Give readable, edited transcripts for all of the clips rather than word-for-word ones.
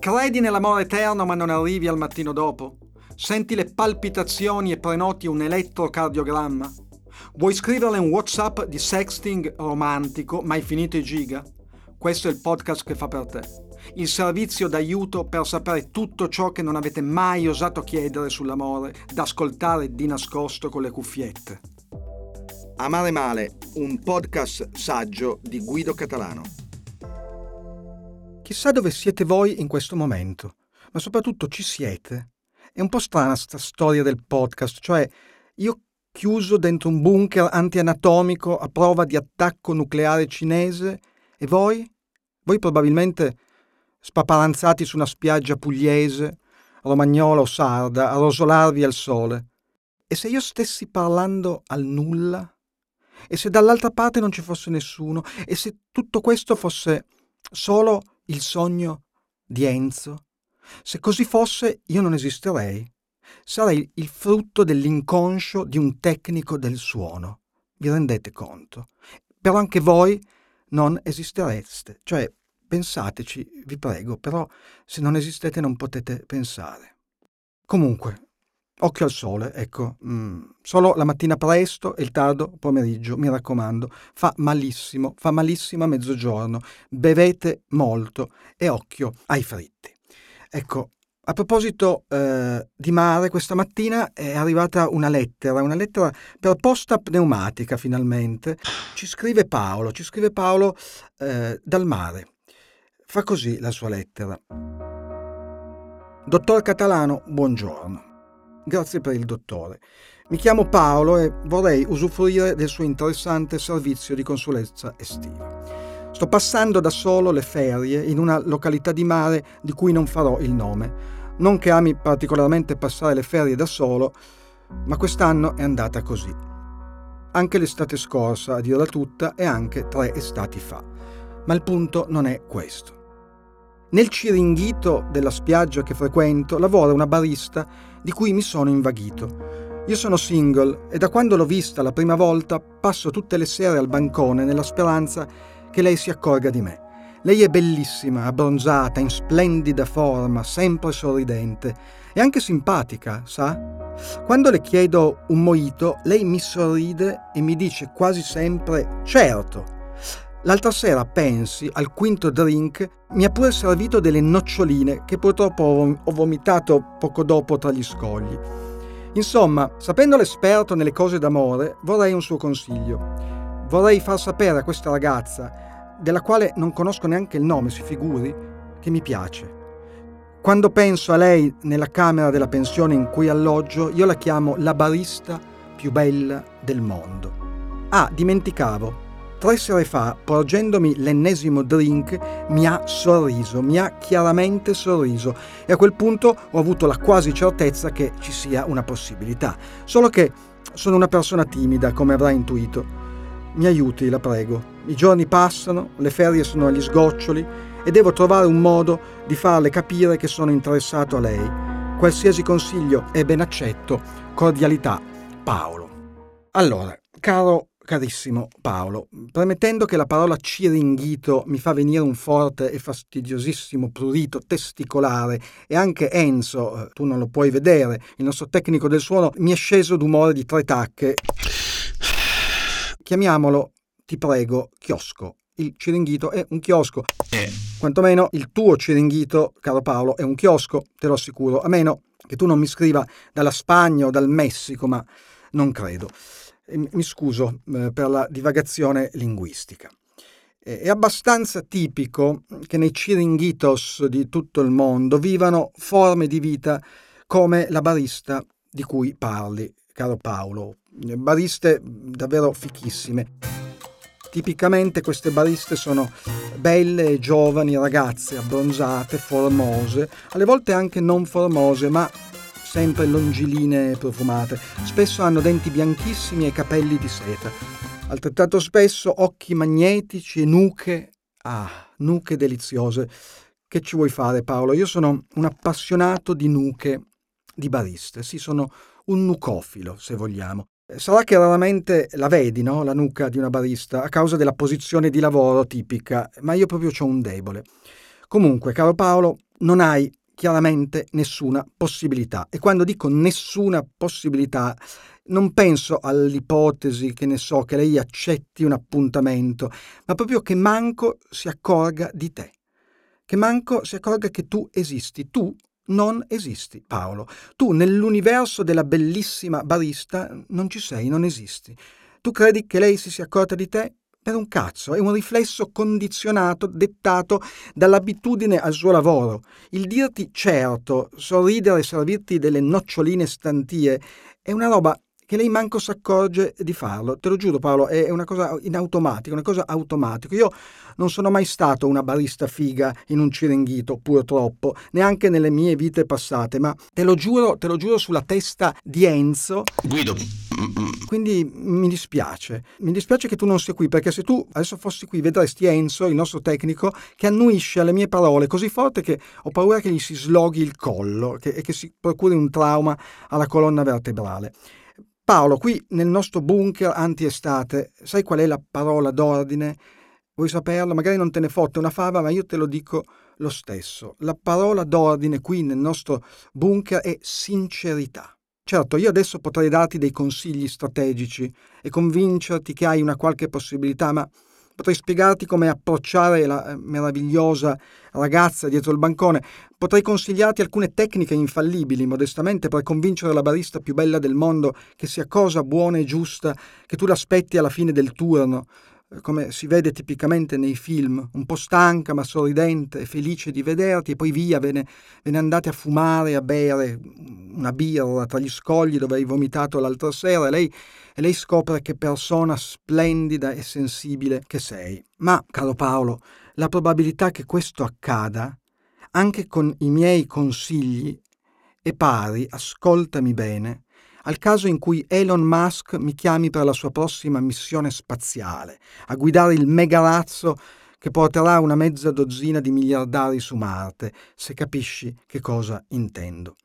Credi nell'amore eterno ma non arrivi al mattino dopo? Senti le palpitazioni e prenoti un elettrocardiogramma? Vuoi scriverle un WhatsApp di sexting romantico ma hai finito i giga? Questo è il podcast che fa per te. Il servizio d'aiuto per sapere tutto ciò che non avete mai osato chiedere sull'amore, da ascoltare di nascosto con le cuffiette. Amare male, un podcast saggio di Guido Catalano. Chissà dove siete voi in questo momento, ma soprattutto ci siete. È un po' strana sta storia del podcast, cioè io chiuso dentro un bunker antianatomico a prova di attacco nucleare cinese e voi? Voi probabilmente spaparanzati su una spiaggia pugliese, romagnola o sarda, a rosolarvi al sole. E se io stessi parlando al nulla? E se dall'altra parte non ci fosse nessuno? E se tutto questo fosse solo il sogno di Enzo? Se così fosse, io non esisterei. Sarei il frutto dell'inconscio di un tecnico del suono. Vi rendete conto? Però anche voi non esistereste. Cioè, pensateci, vi prego, però se non esistete non potete pensare. Comunque, occhio al sole, ecco. Solo la mattina presto e il tardo pomeriggio, mi raccomando. Fa malissimo a mezzogiorno. Bevete molto e occhio ai fritti. Ecco, a proposito di mare, questa mattina è arrivata una lettera per posta pneumatica finalmente. Ci scrive Paolo dal mare. Fa così la sua lettera. Dottor Catalano, buongiorno. Grazie per il dottore. Mi chiamo Paolo e vorrei usufruire del suo interessante servizio di consulenza estiva. Sto passando da solo le ferie in una località di mare di cui non farò il nome. Non che ami particolarmente passare le ferie da solo, ma quest'anno è andata così. Anche l'estate scorsa, a dirla tutta, e anche 3 estati fa. Ma il punto non è questo. Nel Ciringhito della spiaggia che frequento lavora una barista di cui mi sono invaghito. Io sono single e da quando l'ho vista la prima volta passo tutte le sere al bancone nella speranza che lei si accorga di me. Lei è bellissima, abbronzata, in splendida forma, sempre sorridente e anche simpatica, sa? Quando le chiedo un mojito, lei mi sorride e mi dice quasi sempre «certo». L'altra sera, pensi, al quinto drink, mi ha pure servito delle noccioline che purtroppo ho vomitato poco dopo tra gli scogli. Insomma, sapendo l'esperto nelle cose d'amore, vorrei un suo consiglio. Vorrei far sapere a questa ragazza, della quale non conosco neanche il nome, si figuri, che mi piace. Quando penso a lei nella camera della pensione in cui alloggio, io la chiamo la barista più bella del mondo. Ah, dimenticavo. 3 sere fa, porgendomi l'ennesimo drink, mi ha chiaramente sorriso e a quel punto ho avuto la quasi certezza che ci sia una possibilità. Solo che sono una persona timida, come avrà intuito. Mi aiuti, la prego. I giorni passano, le ferie sono agli sgoccioli e devo trovare un modo di farle capire che sono interessato a lei. Qualsiasi consiglio è ben accetto. Cordialità, Paolo. Allora, carissimo Paolo, premettendo che la parola ciringhito mi fa venire un forte e fastidiosissimo prurito testicolare e anche Enzo, tu non lo puoi vedere, il nostro tecnico del suono, mi è sceso d'umore di 3 tacche. Chiamiamolo, ti prego, chiosco. Il ciringhito è un chiosco. Quantomeno il tuo ciringhito, caro Paolo, è un chiosco, te lo assicuro, a meno che tu non mi scriva dalla Spagna o dal Messico, ma non credo. Mi scuso per la divagazione linguistica. È abbastanza tipico che nei ciringhitos di tutto il mondo vivano forme di vita come la barista di cui parli, caro Paolo. Bariste davvero fichissime. Tipicamente queste bariste sono belle e giovani ragazze, abbronzate, formose, alle volte anche non formose, ma sempre longilinee e profumate. Spesso hanno denti bianchissimi e capelli di seta. Altrettanto spesso occhi magnetici e nuche. Nuche deliziose. Che ci vuoi fare, Paolo? Io sono un appassionato di nuche di bariste. Sì, sono un nucofilo, se vogliamo. Sarà che raramente la vedi, no? La nuca di una barista, a causa della posizione di lavoro tipica, ma io proprio c'ho un debole. Comunque, caro Paolo, non hai chiaramente nessuna possibilità. E quando dico nessuna possibilità, non penso all'ipotesi, che ne so, che lei accetti un appuntamento, ma proprio che manco si accorga di te, che manco si accorga che tu esisti. Tu non esisti, Paolo. Tu nell'universo della bellissima barista non ci sei, non esisti. Tu credi che lei si sia accorta di te? Per un cazzo, è un riflesso condizionato, dettato dall'abitudine al suo lavoro. Il dirti certo, sorridere e servirti delle noccioline stantie è una roba che lei manco si accorge di farlo. Te lo giuro, Paolo, è una cosa in automatico, una cosa automatica. Io non sono mai stato una barista figa in un Ciringhito, purtroppo, neanche nelle mie vite passate, ma te lo giuro sulla testa di Enzo. Guido. Quindi mi dispiace che tu non sia qui, perché se tu adesso fossi qui vedresti Enzo, il nostro tecnico, che annuisce alle mie parole così forte che ho paura che gli si sloghi il collo e che si procuri un trauma alla colonna vertebrale. Paolo, qui nel nostro bunker anti-estate, sai qual è la parola d'ordine? Vuoi saperlo? Magari non te ne fotte una fava, ma io te lo dico lo stesso. La parola d'ordine qui nel nostro bunker è sincerità. Certo, io adesso potrei darti dei consigli strategici e convincerti che hai una qualche possibilità, ma potrei spiegarti come approcciare la meravigliosa ragazza dietro il bancone. Potrei consigliarti alcune tecniche infallibili, modestamente, per convincere la barista più bella del mondo che sia cosa buona e giusta, che tu l'aspetti alla fine del turno, come si vede tipicamente nei film, un po' stanca ma sorridente e felice di vederti, e poi via, ve ne andate a fumare, a bere una birra tra gli scogli dove hai vomitato l'altra sera, e lei scopre che persona splendida e sensibile che sei. Ma, caro Paolo, la probabilità che questo accada, anche con i miei consigli, è pari, ascoltami bene, al caso in cui Elon Musk mi chiami per la sua prossima missione spaziale, a guidare il megarazzo che porterà una mezza dozzina di miliardari su Marte, se capisci che cosa intendo.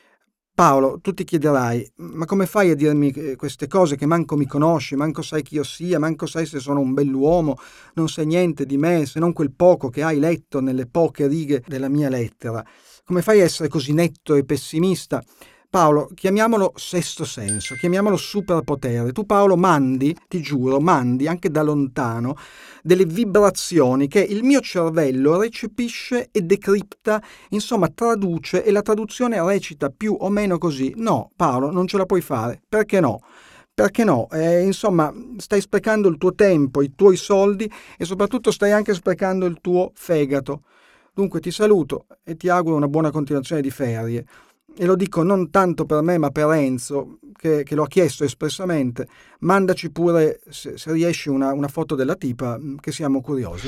Paolo, tu ti chiederai, ma come fai a dirmi queste cose che manco mi conosci, manco sai chi io sia, manco sai se sono un bell'uomo, non sai niente di me, se non quel poco che hai letto nelle poche righe della mia lettera. Come fai a essere così netto e pessimista? Paolo, chiamiamolo sesto senso, chiamiamolo superpotere. Tu, Paolo, mandi, ti giuro, mandi anche da lontano delle vibrazioni che il mio cervello recepisce e decripta, insomma traduce, e la traduzione recita più o meno così. No, Paolo, non ce la puoi fare. Perché no? Perché no? Insomma, stai sprecando il tuo tempo, i tuoi soldi e soprattutto stai anche sprecando il tuo fegato. Dunque ti saluto e ti auguro una buona continuazione di ferie. E lo dico non tanto per me ma per Enzo, che lo ha chiesto espressamente. Mandaci pure, se riesci, una foto della tipa, che siamo curiosi.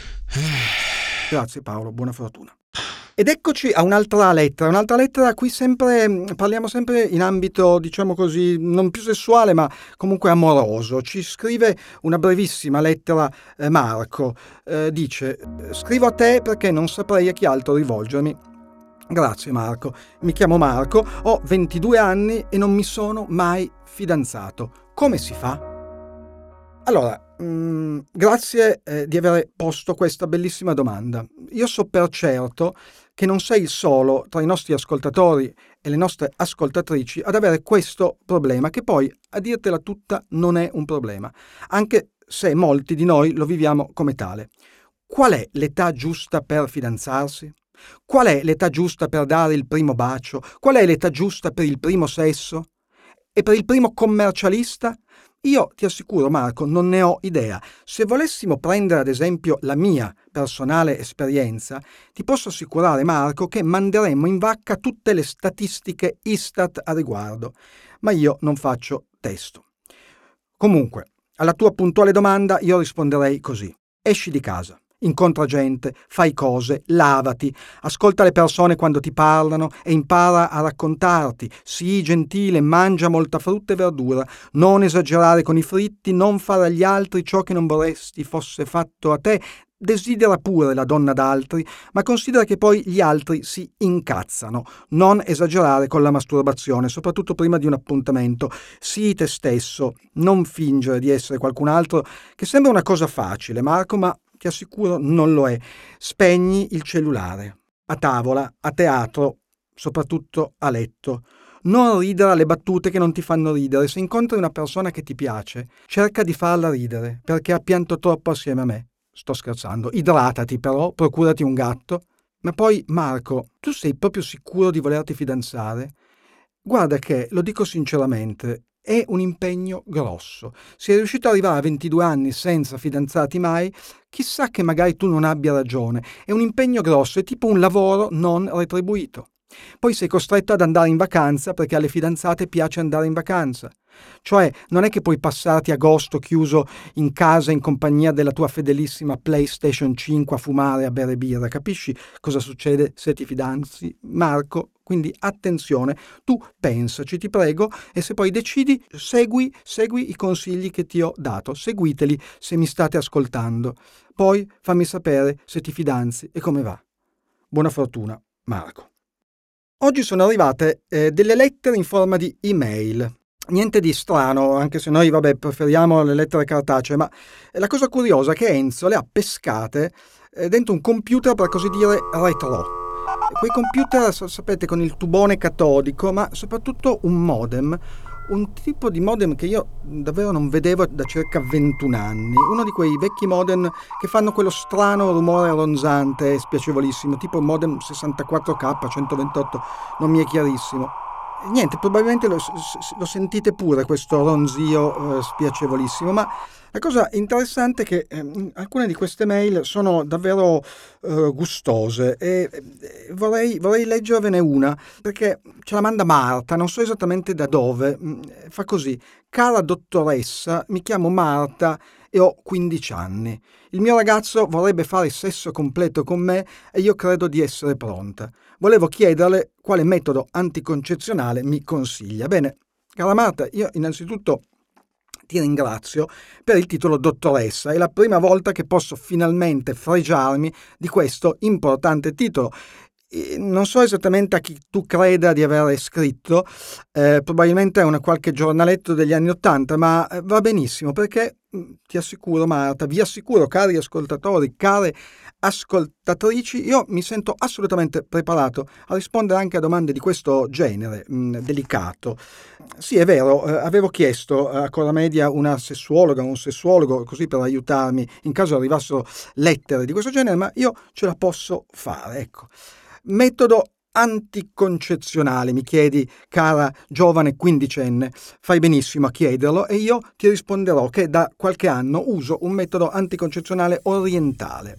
Grazie Paolo, buona fortuna. Ed eccoci a un'altra lettera. Qui parliamo sempre in ambito, diciamo così, non più sessuale ma comunque amoroso. Ci scrive una brevissima lettera Marco. Dice: scrivo a te perché non saprei a chi altro rivolgermi. Grazie Marco, mi chiamo Marco, ho 22 anni e non mi sono mai fidanzato. Come si fa? Allora, grazie di aver posto questa bellissima domanda. Io so per certo che non sei il solo tra i nostri ascoltatori e le nostre ascoltatrici ad avere questo problema, che poi, a dirtela tutta, non è un problema, anche se molti di noi lo viviamo come tale. Qual è l'età giusta per fidanzarsi? Qual è l'età giusta per dare il primo bacio? Qual è l'età giusta per il primo sesso? E per il primo commercialista? Io ti assicuro, Marco, non ne ho idea. Se volessimo prendere ad esempio la mia personale esperienza, ti posso assicurare, Marco, che manderemmo in vacca tutte le statistiche Istat a riguardo. Ma io non faccio testo. Comunque, alla tua puntuale domanda io risponderei così. Esci di casa. Incontra gente, fai cose, lavati, ascolta le persone quando ti parlano e impara a raccontarti. Sii gentile, mangia molta frutta e verdura, non esagerare con i fritti, non fare agli altri ciò che non vorresti fosse fatto a te. Desidera pure la donna d'altri, ma considera che poi gli altri si incazzano. Non esagerare con la masturbazione, soprattutto prima di un appuntamento. Sii te stesso, non fingere di essere qualcun altro, che sembra una cosa facile, Marco, ma ti assicuro non lo è. Spegni il cellulare. a tavola, a teatro, soprattutto a letto. Non ridere alle battute che non ti fanno ridere. Se incontri una persona che ti piace, cerca di farla ridere, perché ha pianto troppo assieme a me. Sto scherzando. Idratati però, procurati un gatto. Ma poi, Marco, tu sei proprio sicuro di volerti fidanzare? Guarda che, lo dico sinceramente, è un impegno grosso. Se sei riuscito ad arrivare a 22 anni senza fidanzarti mai, chissà che magari tu non abbia ragione. È un impegno grosso, è tipo un lavoro non retribuito. Poi sei costretto ad andare in vacanza perché alle fidanzate piace andare in vacanza. Cioè, non è che puoi passarti agosto chiuso in casa in compagnia della tua fedelissima PlayStation 5 a fumare e a bere birra. Capisci cosa succede se ti fidanzi, Marco? Quindi attenzione, tu pensaci, ti prego, e se poi decidi, segui i consigli che ti ho dato. Seguiteli se mi state ascoltando. Poi fammi sapere se ti fidanzi e come va. Buona fortuna, Marco. Oggi sono arrivate delle lettere in forma di email. Niente di strano, anche se noi, preferiamo le lettere cartacee, ma la cosa curiosa è che Enzo le ha pescate dentro un computer, per così dire, retro. Quei computer, sapete, con il tubone catodico, ma soprattutto un modem. Un tipo di modem che io davvero non vedevo da circa 21 anni. Uno di quei vecchi modem che fanno quello strano rumore ronzante e spiacevolissimo, tipo il modem 64K 128, non mi è chiarissimo. Niente, probabilmente lo sentite pure questo ronzio spiacevolissimo, ma la cosa interessante è che alcune di queste mail sono davvero gustose e vorrei leggervene una, perché ce la manda Marta, non so esattamente da dove. Fa così: cara dottoressa, mi chiamo Marta e ho 15 anni. Il mio ragazzo vorrebbe fare sesso completo con me e io credo di essere pronta. Volevo chiederle quale metodo anticoncezionale mi consiglia. Bene, cara Marta, io innanzitutto ti ringrazio per il titolo dottoressa. È la prima volta che posso finalmente fregiarmi di questo importante titolo. Non so esattamente a chi tu creda di aver scritto, probabilmente è un qualche giornaletto degli anni '80, ma va benissimo, perché ti assicuro, Marta, vi assicuro, cari ascoltatori, care ascoltatrici, io mi sento assolutamente preparato a rispondere anche a domande di questo genere, delicato. Sì, è vero, avevo chiesto a Cora Media una sessuologa, un sessuologo, così per aiutarmi in caso arrivassero lettere di questo genere, ma io ce la posso fare, ecco. Metodo anticoncezionale, mi chiedi, cara giovane quindicenne. Fai benissimo a chiederlo e io ti risponderò che da qualche anno uso un metodo anticoncezionale orientale,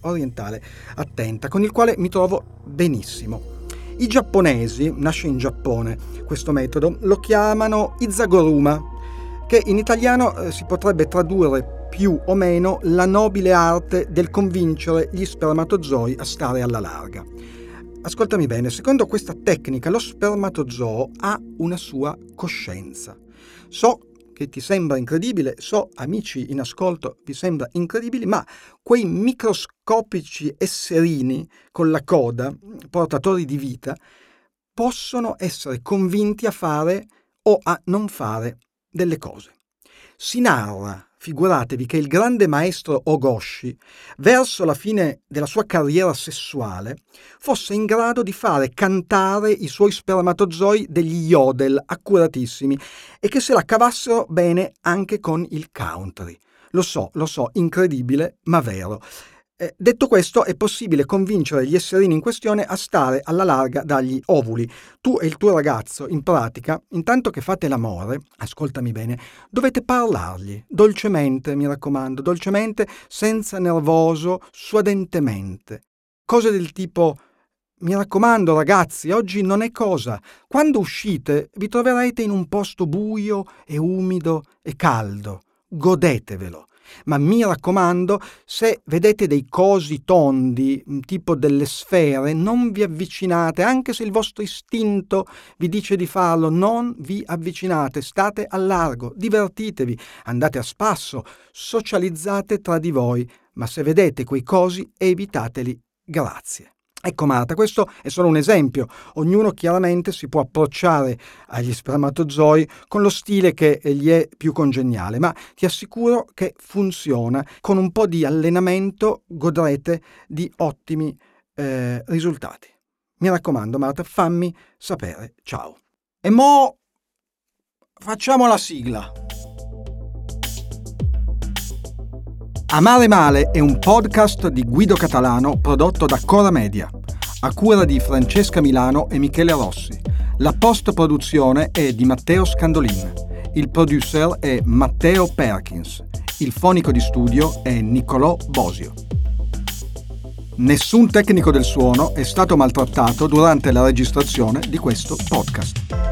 attenta, con il quale mi trovo benissimo. I giapponesi, nasce in Giappone questo metodo, lo chiamano Izagoruma, che in italiano si potrebbe tradurre più o meno la nobile arte del convincere gli spermatozoi a stare alla larga. Ascoltami bene, secondo questa tecnica lo spermatozoo ha una sua coscienza. So che ti sembra incredibile, so, amici in ascolto, vi sembra incredibile, ma quei microscopici esserini con la coda, portatori di vita, possono essere convinti a fare o a non fare delle cose. Si narra, figuratevi, che il grande maestro Ogoshi, verso la fine della sua carriera sessuale, fosse in grado di fare cantare i suoi spermatozoi degli yodel accuratissimi e che se la cavassero bene anche con il country. Lo so, incredibile, ma vero. Detto questo, è possibile convincere gli esserini in questione a stare alla larga dagli ovuli. Tu e il tuo ragazzo, in pratica, intanto che fate l'amore, ascoltami bene, dovete parlargli, dolcemente, mi raccomando, dolcemente, senza nervoso, suadentemente. Cose del tipo: mi raccomando ragazzi, oggi non è cosa. Quando uscite vi troverete in un posto buio e umido e caldo. Godetevelo. Ma mi raccomando, se vedete dei cosi tondi, tipo delle sfere, non vi avvicinate, anche se il vostro istinto vi dice di farlo, non vi avvicinate, state al largo, divertitevi, andate a spasso, socializzate tra di voi, ma se vedete quei cosi evitateli, grazie. Ecco Marta, questo è solo un esempio. Ognuno chiaramente si può approcciare agli spermatozoi con lo stile che gli è più congeniale, ma ti assicuro che funziona. Con un po' di allenamento godrete di ottimi risultati. Mi raccomando, Marta, fammi sapere. Ciao. E mo facciamo la sigla. Amare male è un podcast di Guido Catalano prodotto da Cora Media, a cura di Francesca Milano e Michele Rossi. La post-produzione è di Matteo Scandolin. Il producer è Matteo Perkins. Il fonico di studio è Niccolò Bosio. Nessun tecnico del suono è stato maltrattato durante la registrazione di questo podcast.